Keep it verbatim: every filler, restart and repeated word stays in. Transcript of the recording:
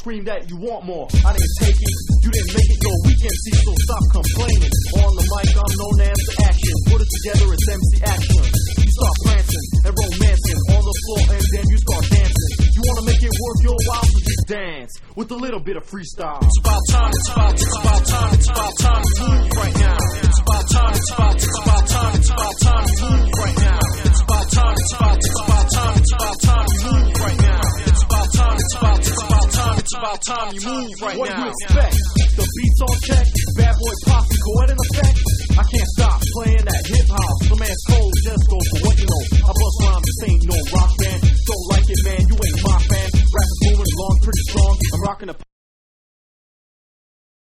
scream that you want more. I didn't take it, you didn't make it, you're a weak M C, so stop complaining. On the mic, I'm known as the action. Put it together, it's M C action. You start prancing and romancing on the floor, and then you start dancing. You wanna make it worth your while, so just dance with a little bit of freestyle. It's about time, it's about, it's about time, it's about time to move right now. It's about time, it's about, it's about time, it's about time to move right now. It's about time, it's about, it's about time, it's about time to move right now. It's about time, it's about, it's about time, it's about time you move right what now. What do you expect? The beat's on check, bad boy posse, go ahead in effect. I can't stop playing that hip hop. The man's cold, just go for what you know. I bust rhymes, this ain't no rock band. Don't like it, man, you ain't my fan. Rap is moving along pretty strong. I'm rocking a